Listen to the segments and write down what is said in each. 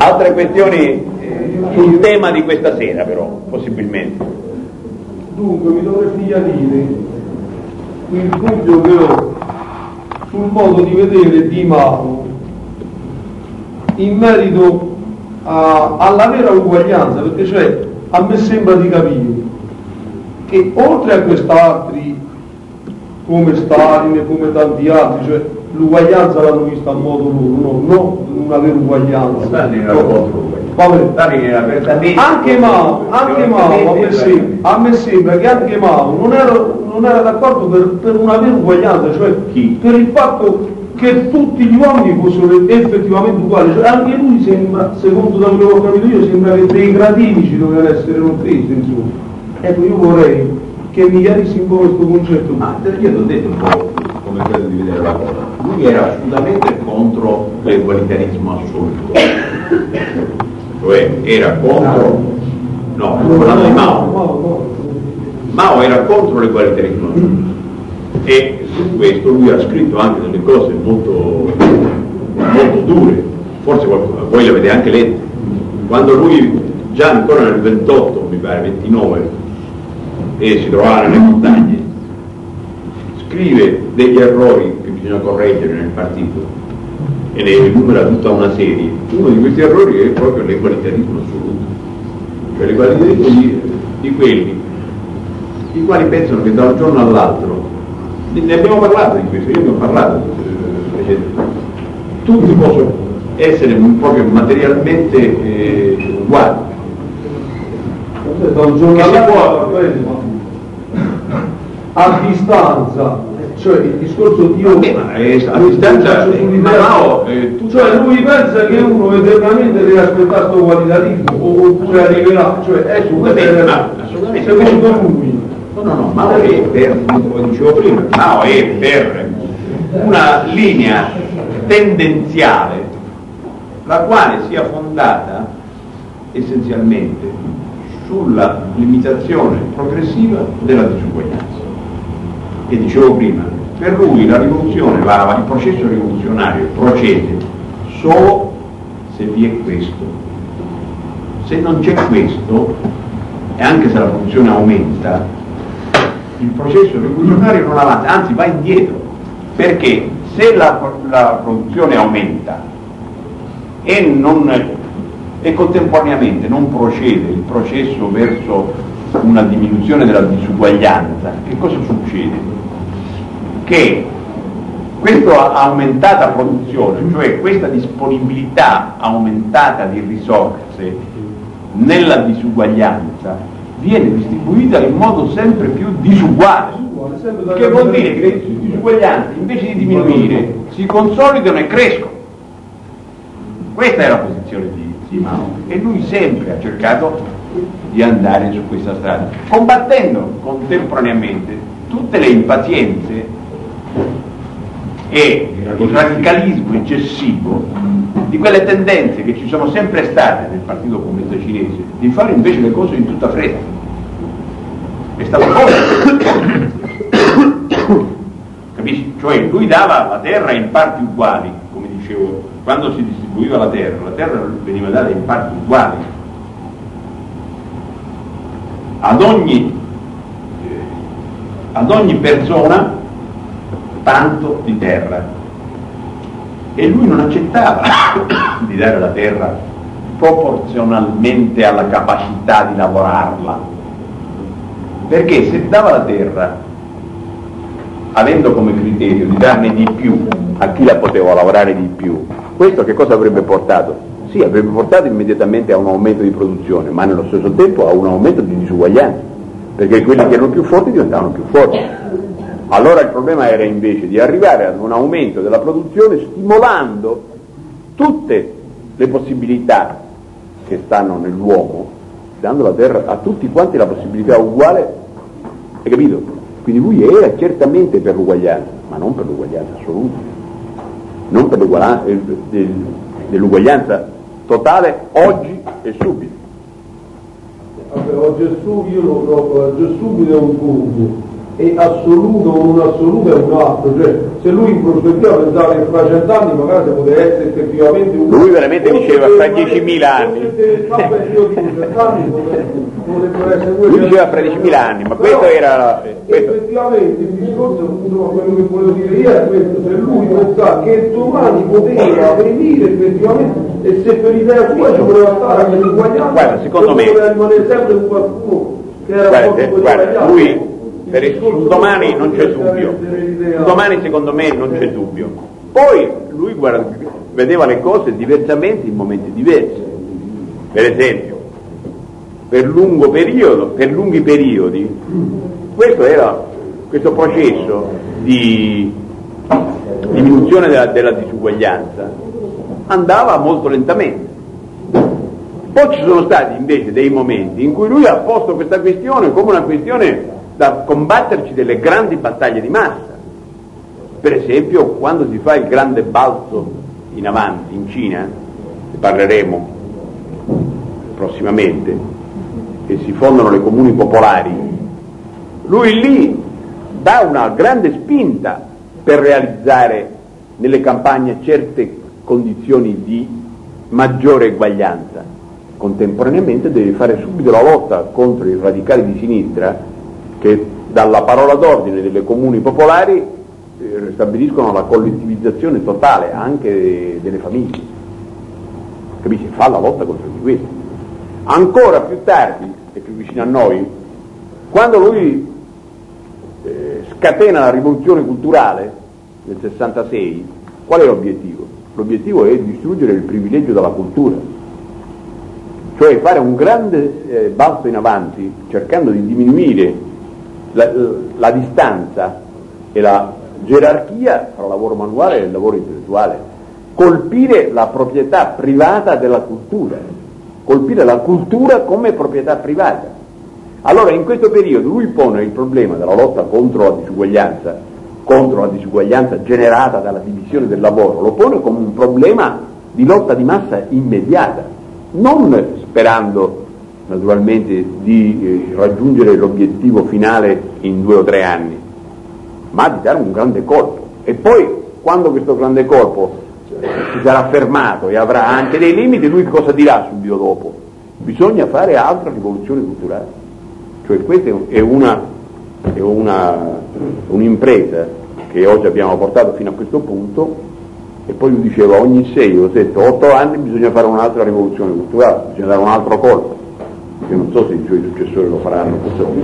Altre questioni sul tema di questa sera, però, possibilmente. Dunque, mi dovresti chiarire il dubbio che ho sul modo di vedere di Mao in merito alla vera uguaglianza, perché cioè a me sembra di capire che oltre a quest'altri come Stalin e come tanti altri, cioè l'uguaglianza l'hanno vista a modo loro, no, non avere uguaglianza. Stalin era contro anche Mao a me sembra che anche Mao non era d'accordo per non avere uguaglianza, cioè per il fatto che tutti gli uomini fossero effettivamente uguali, cioè anche lui sembra, secondo quello che ho capito io, sembra che dei gradini ci dovevano essere non presi, insomma. Ecco, io vorrei che mi chiarissi un po' questo concetto. Ma io ti ho detto un po' come credo di vedere la cosa. Lui era assolutamente contro l'egualitarismo assoluto, cioè era contro, no, parlando di Mao era contro l'egualitarismo assoluto, e su questo lui ha scritto anche delle cose molto, molto dure, forse voi le avete anche lette, quando lui già ancora nel 28, mi pare 29, e si trovava nelle montagne, scrive degli errori che bisogna correggere nel partito e ne enumera tutta una serie. Uno di questi errori è proprio l'egualitarismo assoluto, cioè l'egualitarismo di quelli i quali pensano che da un giorno all'altro, ne abbiamo parlato di questo, io ne ho parlato, tutti possono essere proprio materialmente uguali, da un giorno all'altro a distanza, cioè il discorso di io a distanza cioè lui pensa che uno eternamente deve aspettare questo qualitativo oppure arriverà, cioè è assolutamente secondo lui. No, Mao è per, come dicevo prima, Mao è per una linea tendenziale la quale sia fondata essenzialmente sulla limitazione progressiva della disuguaglianza. Che dicevo prima, per lui la rivoluzione il processo rivoluzionario procede solo se vi è questo. Se non c'è questo, e anche se la produzione aumenta, il processo rivoluzionario non avanza, anzi va indietro, perché se la produzione aumenta e contemporaneamente non procede il processo verso una diminuzione della disuguaglianza, che cosa succede? Che questa aumentata produzione, cioè questa disponibilità aumentata di risorse nella disuguaglianza, viene distribuita in modo sempre più disuguale, che vuol dire che le disuguaglianze invece di diminuire si consolidano e crescono. Questa è la posizione di Mao e lui sempre ha cercato di andare su questa strada, combattendo contemporaneamente tutte le impazienze e il radicalismo eccessivo di quelle tendenze che ci sono sempre state nel Partito Comunista Cinese di fare invece le cose in tutta fretta. È stato capisci? Cioè lui dava la terra in parti uguali, come dicevo, quando si distribuiva la terra veniva data in parti uguali ad ogni persona, tanto di terra, e lui non accettava di dare la terra proporzionalmente alla capacità di lavorarla, perché se dava la terra avendo come criterio di darne di più a chi la poteva lavorare di più, questo che cosa avrebbe portato? Sì, avrebbe portato immediatamente a un aumento di produzione, ma nello stesso tempo a un aumento di disuguaglianza, perché quelli che erano più forti diventavano più forti. Allora il problema era invece di arrivare ad un aumento della produzione stimolando tutte le possibilità che stanno nell'uomo, dando la terra a tutti quanti la possibilità uguale, hai capito? Quindi lui era certamente per l'uguaglianza, ma non per l'uguaglianza assoluta, non per dell'uguaglianza totale oggi e subito. Vabbè, oggi e subito io lo trovo, oggi e subito è un punto, e assoluto o non assoluto è un altro, cioè se lui in prospettiva pensava che fra 100 anni magari se poteva essere effettivamente un... Lui veramente diceva fra 10.000 anni. Io dico 100 anni potrebbero essere lui diceva fra 10.000 anni, ma questo era... Effettivamente il discorso, insomma, quello che volevo dire io è questo: se lui pensava che domani poteva venire effettivamente, e se per idea sua ci voleva stare anche l'uguaglianza, guarda, secondo me poteva rimanere sempre un qualcuno che era un po' guarda, lui sul domani non c'è dubbio, domani secondo me non c'è dubbio. Poi lui vedeva le cose diversamente in momenti diversi. Per esempio, per lunghi periodi questo processo di diminuzione della disuguaglianza andava molto lentamente. Poi ci sono stati invece dei momenti in cui lui ha posto questa questione come una questione da combatterci delle grandi battaglie di massa. Per esempio, quando si fa il grande balzo in avanti in Cina, ne parleremo prossimamente, e si fondano le comuni popolari, lui lì dà una grande spinta per realizzare nelle campagne certe condizioni di maggiore eguaglianza. Contemporaneamente deve fare subito la lotta contro i radicali di sinistra che dalla parola d'ordine delle comuni popolari stabiliscono la collettivizzazione totale anche delle famiglie. Capisci? Fa la lotta contro di questo. Ancora più tardi, e più vicino a noi, quando lui scatena la rivoluzione culturale nel 66, qual è l'obiettivo? L'obiettivo è distruggere il privilegio della cultura, cioè fare un grande balzo in avanti cercando di diminuire la distanza e la gerarchia tra lavoro manuale e lavoro intellettuale, colpire la proprietà privata della cultura, colpire la cultura come proprietà privata. Allora in questo periodo lui pone il problema della lotta contro la disuguaglianza generata dalla divisione del lavoro, lo pone come un problema di lotta di massa immediata, non sperando naturalmente di raggiungere l'obiettivo finale in 2 o 3 anni, ma di dare un grande colpo. E poi, quando questo grande colpo si sarà fermato e avrà anche dei limiti, lui cosa dirà subito dopo? Bisogna fare altra rivoluzione culturale. Cioè questa è un'impresa che oggi abbiamo portato fino a questo punto, e poi lui diceva ogni 6 o 7 o 8 anni bisogna fare un'altra rivoluzione culturale, bisogna dare un altro colpo. Io non so se i suoi successori lo faranno,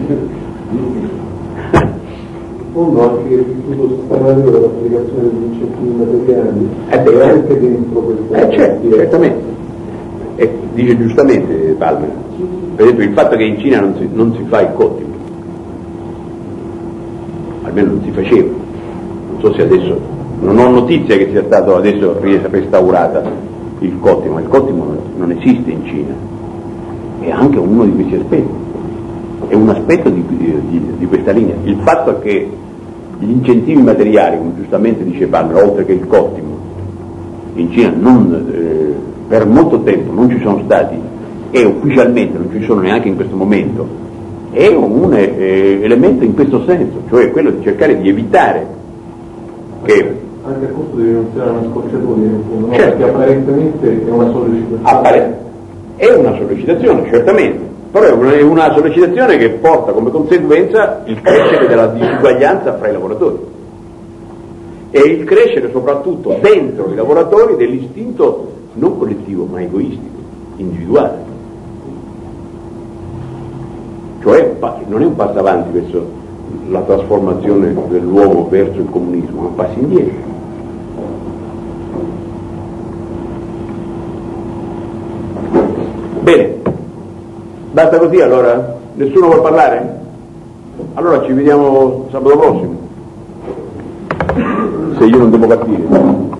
in fondo anche l'istituto sistematico dell'applicazione degli incentivi materiali anche dentro questo certamente. E dice giustamente Palmer, per esempio il fatto che in Cina non si fa il cottimo, almeno non si faceva, non so se adesso, non ho notizia che sia stato adesso restaurata il cottimo non esiste in Cina. È anche uno di questi aspetti, è un aspetto di questa linea. Il fatto che gli incentivi materiali, come giustamente dice Palmer, oltre che il cottimo, in Cina per molto tempo non ci sono stati, e ufficialmente non ci sono neanche in questo momento, è un elemento in questo senso, cioè quello di cercare di evitare che... Anche a costo di rinunziare a una scocciatura, certo, perché apparentemente è una sollecitazione. È una sollecitazione, certamente, però è una sollecitazione che porta come conseguenza il crescere della disuguaglianza fra i lavoratori e il crescere soprattutto dentro i lavoratori dell'istinto non collettivo ma egoistico, individuale. Cioè non è un passo avanti verso la trasformazione dell'uomo verso il comunismo, ma un passo indietro. Bene, basta così allora? Nessuno vuol parlare? Allora ci vediamo sabato prossimo, se io non devo partire.